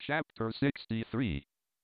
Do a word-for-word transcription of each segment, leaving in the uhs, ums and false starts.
Chapter sixty-three.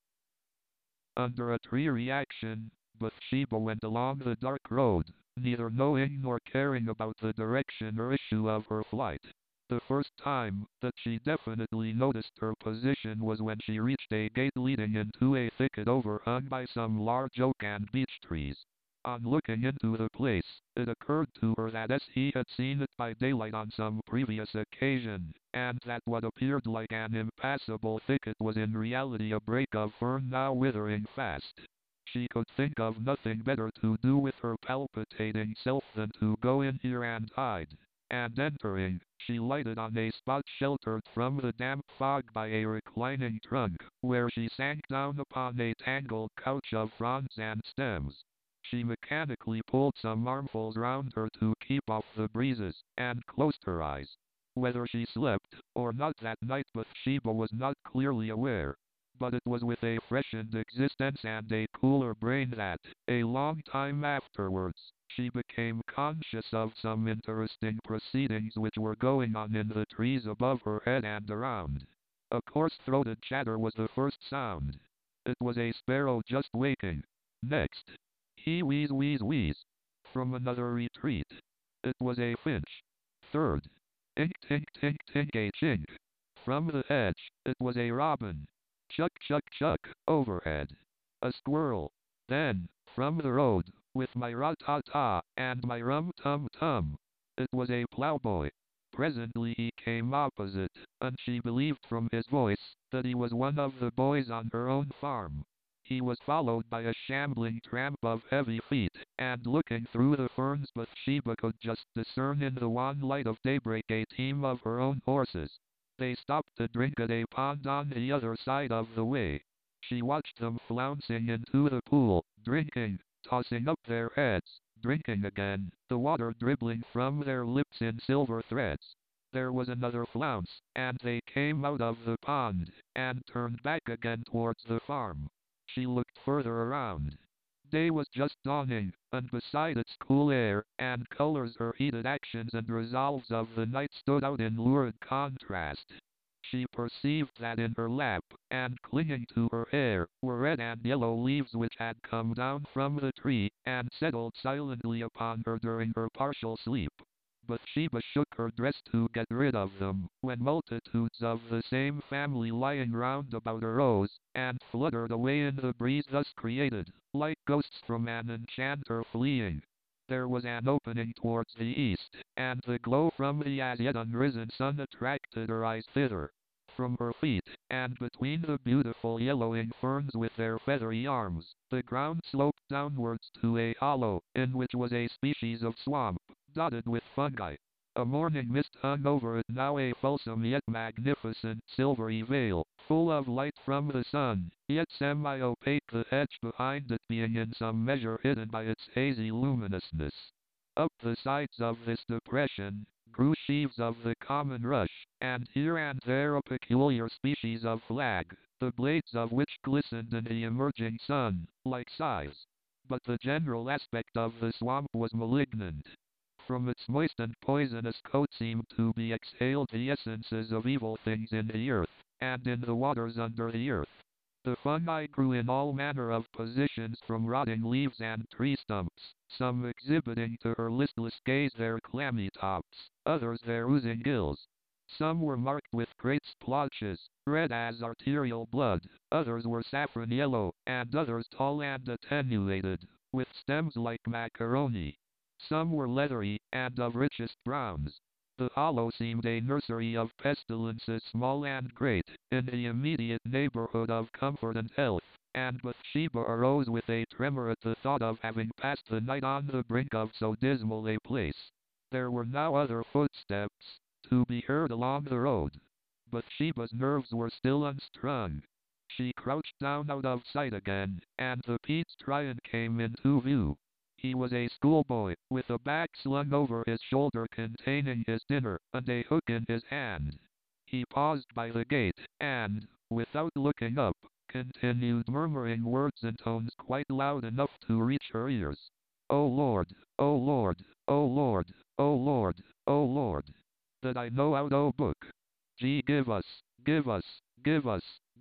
Under a tree reaction, Bathsheba went along the dark road, neither knowing nor caring about the direction or issue of her flight. The first time that she definitely noticed her position was when she reached a gate leading into a thicket overhung by some large oak and beech trees. On looking into the place, it occurred to her that as he had seen it by daylight on some previous occasion, and that what appeared like an impassable thicket was in reality a brake of fern now withering fast. She could think of nothing better to do with her palpitating self than to go in here and hide. And entering, she lighted on a spot sheltered from the damp fog by a reclining trunk, where she sank down upon a tangled couch of fronds and stems. She mechanically pulled some armfuls round her to keep off the breezes, and closed her eyes. Whether she slept or not that night Bathsheba was not clearly aware, but it was with a freshened existence and a cooler brain that, a long time afterwards, she became conscious of some interesting proceedings which were going on in the trees above her head and around. A coarse-throated chatter was the first sound. It was a sparrow just waking. Next, he wheeze wheeze wheeze. From another retreat, it was a finch. Third, tink tink tink tink a chink. From the hedge, it was a robin. Chuck chuck chuck, overhead. A squirrel. Then, from the road, with my ra-ta-ta, and my rum-tum-tum, it was a plowboy. Presently he came opposite, and she believed from his voice that he was one of the boys on her own farm. He was followed by a shambling tramp of heavy feet, and looking through the ferns Bathsheba could just discern in the wan light of daybreak a team of her own horses. They stopped to drink at a pond on the other side of the way. She watched them flouncing into the pool, drinking, tossing up their heads, drinking again, the water dribbling from their lips in silver threads. There was another flounce, and they came out of the pond, and turned back again towards the farm. She looked further around. Day was just dawning, and beside its cool air and colors her heated actions and resolves of the night stood out in lurid contrast. She perceived that in her lap, and clinging to her hair, were red and yellow leaves which had come down from the tree, and settled silently upon her during her partial sleep. Bathsheba shook her dress to get rid of them, when multitudes of the same family lying round about arose, and fluttered away in the breeze thus created, like ghosts from an enchanter fleeing. There was an opening towards the east, and the glow from the as yet unrisen sun attracted her eyes thither. From her feet, and between the beautiful yellowing ferns with their feathery arms, the ground sloped downwards to a hollow, in which was a species of swamp, dotted with fungi. A morning mist hung over it, now a fulsome yet magnificent silvery veil, full of light from the sun, yet semi-opaque, the hedge behind it being in some measure hidden by its hazy luminousness. Up the sides of this depression grew sheaves of the common rush, and here and there a peculiar species of flag, the blades of which glistened in the emerging sun, like scythes. But the general aspect of the swamp was malignant. From its moist and poisonous coat seemed to be exhaled the essences of evil things in the earth, and in the waters under the earth. The fungi grew in all manner of positions, from rotting leaves and tree stumps, some exhibiting to her listless gaze their clammy tops, others their oozing gills. Some were marked with great splotches, red as arterial blood, others were saffron yellow, and others tall and attenuated, with stems like macaroni. Some were leathery, and of richest browns. The hollow seemed a nursery of pestilences small and great, in the immediate neighborhood of comfort and health, and Bathsheba arose with a tremor at the thought of having passed the night on the brink of so dismal a place. There were now other footsteps to be heard along the road. Bathsheba's nerves were still unstrung. She crouched down out of sight again, and the Pete's Tryon came into view. He was a schoolboy, with a bag slung over his shoulder containing his dinner, and a hook in his hand. He paused by the gate, and, without looking up, continued murmuring words in tones quite loud enough to reach her ears. "O Lord, O Lord, O Lord, O Lord, O Lord, that I know out O book. Gee, give us, give us, give us,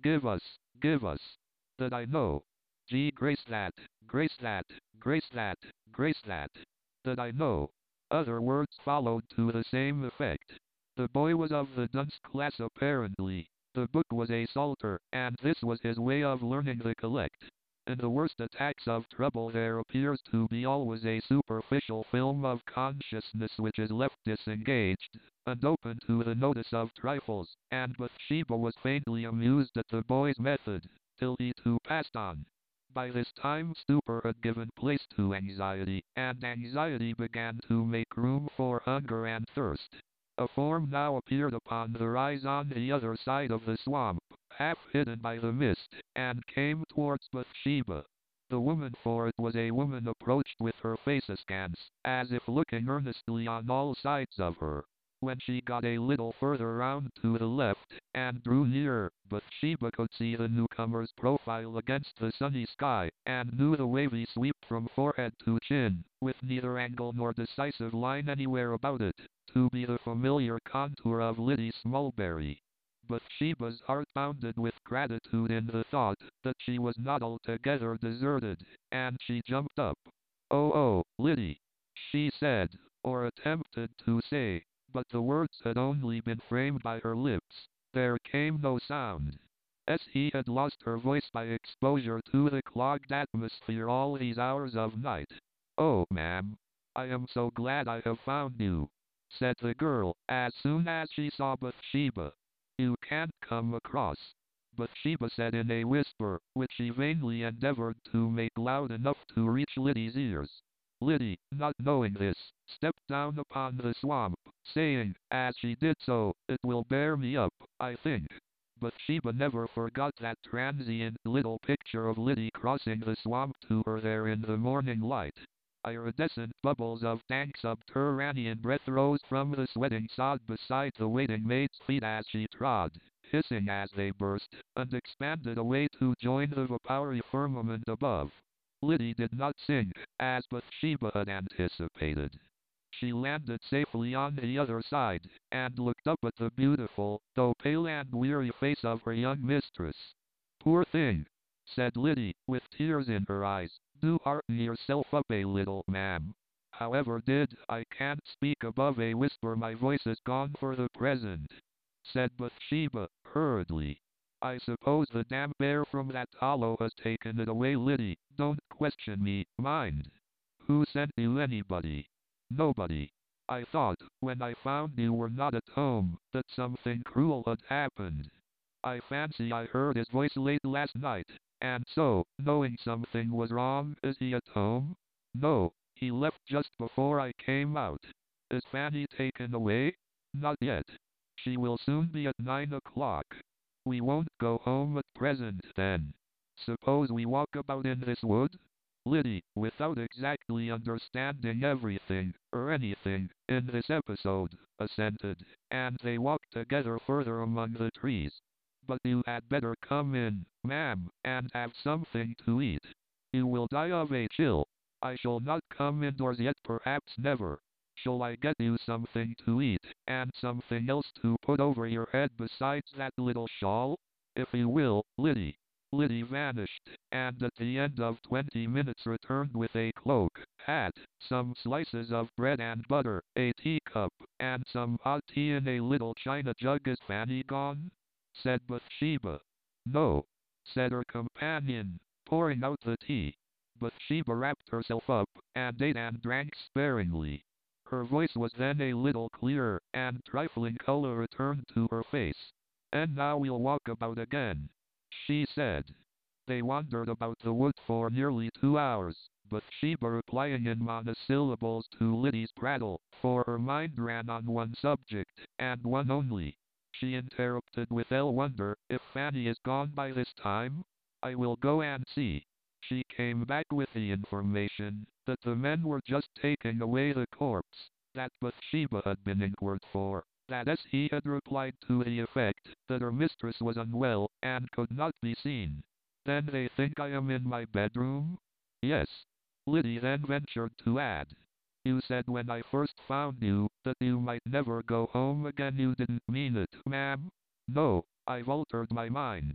Give us, give us. That I know. Gee, grace that, grace that, grace that, grace that. That I know. Other words followed to the same effect. The boy was of the dunce class apparently. The book was a psalter, and this was his way of learning the collect. In the worst attacks of trouble there appears to be always a superficial film of consciousness which is left disengaged, and open to the notice of trifles, and Bathsheba was faintly amused at the boy's method, till he too passed on. By this time stupor had given place to anxiety, and anxiety began to make room for hunger and thirst. A form now appeared upon the rise on the other side of the swamp, half hidden by the mist, and came towards Bathsheba. The woman, for it was a woman, approached with her face askance, as if looking earnestly on all sides of her. When she got a little further round to the left, and drew nearer, Bathsheba could see the newcomer's profile against the sunny sky, and knew the wavy sweep from forehead to chin, with neither angle nor decisive line anywhere about it, to be the familiar contour of Liddy Smallberry. Bathsheba's heart bounded with gratitude in the thought that she was not altogether deserted, and she jumped up. "Oh, oh, Liddy," she said, or attempted to say, but the words had only been framed by her lips. There came no sound. As he had lost her voice by exposure to the clogged atmosphere all these hours of night. "Oh, ma'am, I am so glad I have found you," said the girl, as soon as she saw Bathsheba. "You can't come across," Bathsheba said in a whisper, which she vainly endeavored to make loud enough to reach Liddy's ears. Liddy, not knowing this, stepped down upon the swamp, saying, as she did so, "It will bear me up, I think." Bathsheba never forgot that transient little picture of Liddy crossing the swamp to her there in the morning light. Iridescent bubbles of dank subterranean breath rose from the sweating sod beside the waiting maid's feet as she trod, hissing as they burst, and expanded away to join the vapory firmament above. Liddy did not sink, as Bathsheba had anticipated. She landed safely on the other side, and looked up at the beautiful, though pale and weary face of her young mistress. "Poor thing," said Liddy, with tears in her eyes, "do hearten yourself up a little, ma'am." "However did, I can't speak above a whisper, my voice is gone for the present," said Bathsheba, hurriedly. "I suppose the damp air from that hollow has taken it away. Liddy, don't question me, mind." "Who sent you? Anybody?" "Nobody. I thought, when I found you were not at home, that something cruel had happened. I fancy I heard his voice late last night, and so, knowing something was wrong." "Is he at home?" "No, he left just before I came out." "Is Fanny taken away?" "Not yet. She will soon be at nine o'clock. We won't go home at present, then. Suppose we walk about in this wood?" Liddy, without exactly understanding everything, or anything, in this episode, assented, and they walked together further among the trees. "But you had better come in, ma'am, and have something to eat. You will die of a chill." "I shall not come indoors yet, perhaps never. Shall I get you something to eat, and something else to put over your head besides that little shawl?" "If you will, Liddy." Liddy vanished, and at the end of twenty minutes returned with a cloak, hat, some slices of bread and butter, a teacup, and some hot tea in a little china jug. "Is Fanny gone?" said Bathsheba. "No," said her companion, pouring out the tea. Bathsheba wrapped herself up, and ate and drank sparingly. Her voice was then a little clearer, and trifling color returned to her face. "And now we'll walk about again," she said. They wandered about the wood for nearly two hours, Bathsheba replying in monosyllables to Liddy's prattle, for her mind ran on one subject, and one only. She interrupted with ill wonder, "If Fanny is gone by this time, I will go and see." She came back with the information that the men were just taking away the corpse, that Bathsheba had been inquired for, that as he had replied to the effect that her mistress was unwell, and could not be seen. "Then they think I am in my bedroom?" "Yes." Liddy then ventured to add, "You said when I first found you, that you might never go home again. You didn't mean it, ma'am?" "No, I've altered my mind."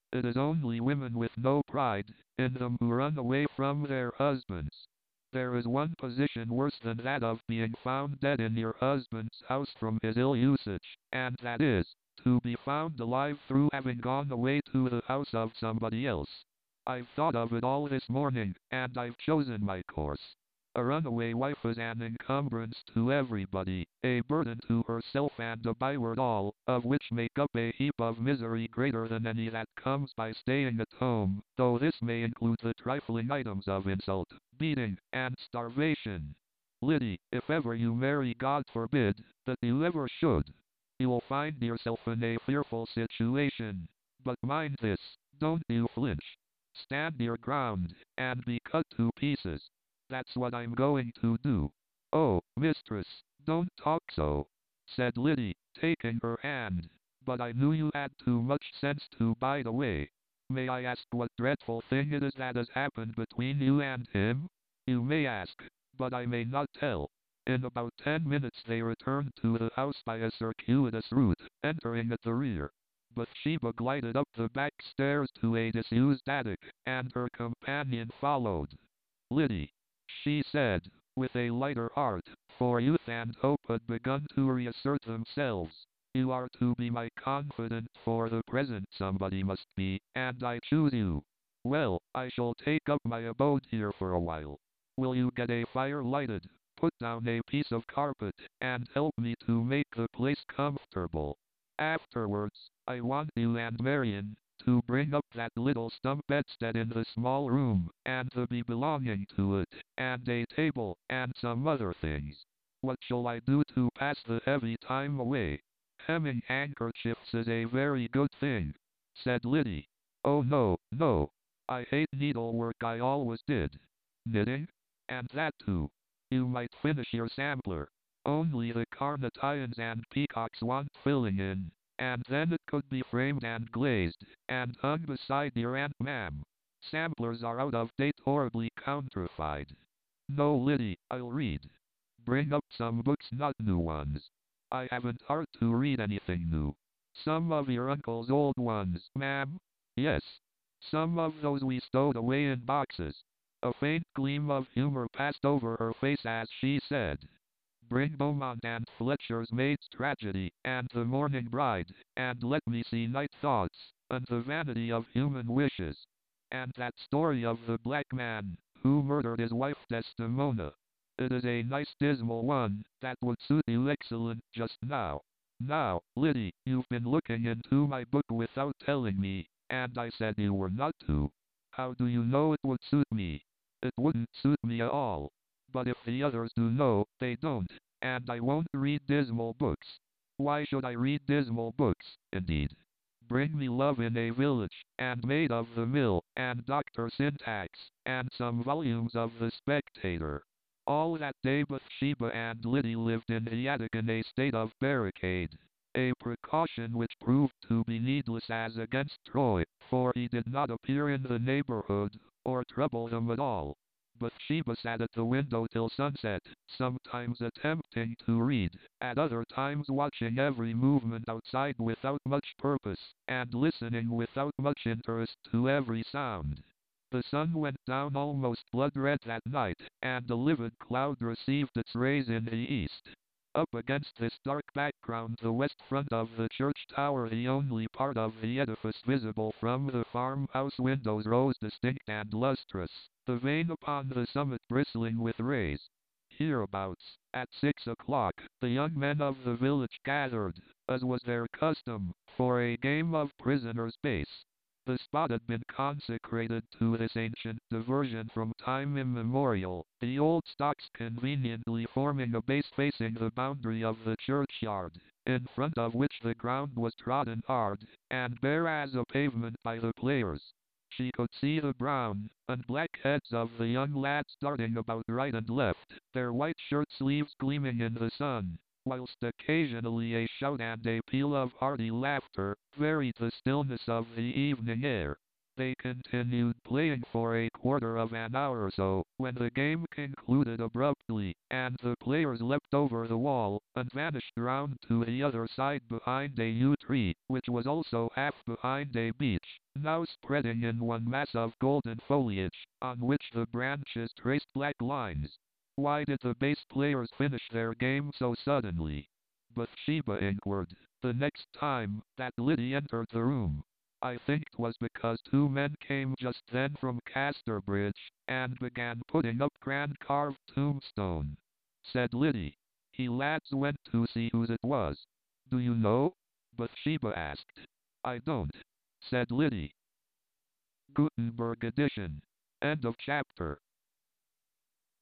It is only women with no pride in them who run away from their husbands. There is one position worse than that of being found dead in your husband's house from his ill usage, and that is, to be found alive through having gone away to the house of somebody else. I've thought of it all this morning, and I've chosen my course. A runaway wife is an encumbrance to everybody, a burden to herself and a byword all, of which make up a heap of misery greater than any that comes by staying at home, though this may include the trifling items of insult, beating, and starvation. Liddy, if ever you marry, God forbid that you ever should, you will find yourself in a fearful situation. But mind this, don't you flinch. Stand your ground, and be cut to pieces. That's what I'm going to do. Oh, mistress, don't talk so, said Liddy, taking her hand. But I knew you had too much sense to bide away. May I ask what dreadful thing it is that has happened between you and him? You may ask, but I may not tell. In about ten minutes they returned to the house by a circuitous route, entering at the rear. Bathsheba glided up the back stairs to a disused attic, and her companion followed. Liddy, she said, with a lighter heart, for youth and hope had begun to reassert themselves. You are to be my confidant for the present, somebody must be, and I choose you. Well, I shall take up my abode here for a while. Will you get a fire lighted, put down a piece of carpet, and help me to make the place comfortable? Afterwards, I want you and Marion to bring up that little stump bedstead in the small room, and the bee belonging to it, and a table, and some other things. What shall I do to pass the heavy time away? Hemming handkerchiefs is a very good thing, said Liddy. Oh no, no. I hate needlework, I always did. Knitting? And that too. You might finish your sampler. Only the carnelians and peacocks want filling in, and then it could be framed and glazed, and hung beside your Aunt Ma'am. Samplers are out of date, horribly countrified. No, Liddy, I'll read. Bring up some books, not new ones. I haven't heart to read anything new. Some of your uncle's old ones, ma'am? Yes. Some of those we stowed away in boxes. A faint gleam of humor passed over her face as she said, bring Beaumont and Fletcher's Maid's Tragedy, and The Morning Bride, and let me see Night Thoughts, and The Vanity of Human Wishes, and that story of the black man who murdered his wife Desdemona. It is a nice dismal one, that would suit you excellent just now. Now, Liddy, you've been looking into my book without telling me, and I said you were not to. How do you know it would suit me? It wouldn't suit me at all. But if the others do know, they don't, and I won't read dismal books. Why should I read dismal books, indeed? Bring me Love in a Village, and Maid of the Mill, and Doctor Syntax, and some volumes of The Spectator. All that day Bathsheba and Liddy lived in the attic in a state of barricade, a precaution which proved to be needless as against Troy, for he did not appear in the neighborhood, or trouble them at all. Bathsheba sat at the window till sunset, sometimes attempting to read, at other times watching every movement outside without much purpose, and listening without much interest to every sound. The sun went down almost blood-red that night, and a livid cloud received its rays in the east. Up against this dark background, the west front of the church tower, the only part of the edifice visible from the farmhouse windows, rose distinct and lustrous, the vane upon the summit bristling with rays. Hereabouts, at six o'clock, the young men of the village gathered, as was their custom, for a game of prisoner's base. The spot had been consecrated to this ancient diversion from time immemorial, the old stocks conveniently forming a base facing the boundary of the churchyard, in front of which the ground was trodden hard, and bare as a pavement by the players. She could see the brown and black heads of the young lads darting about right and left, their white shirt sleeves gleaming in the sun, whilst occasionally a shout and a peal of hearty laughter varied the stillness of the evening air. They continued playing for a quarter of an hour or so, when the game concluded abruptly, and the players leapt over the wall, and vanished round to the other side behind a yew tree, which was also half behind a beech, now spreading in one mass of golden foliage, on which the branches traced black lines. Why did the bass players finish their game so suddenly? Bathsheba inquired, the next time that Liddy entered the room. I think 'twas because two men came just then from Casterbridge, and began putting up grand carved tombstone, said Liddy. He lads went to see whose it was. Do you know? Bathsheba asked. I don't, said Liddy. Gutenberg edition. End of chapter.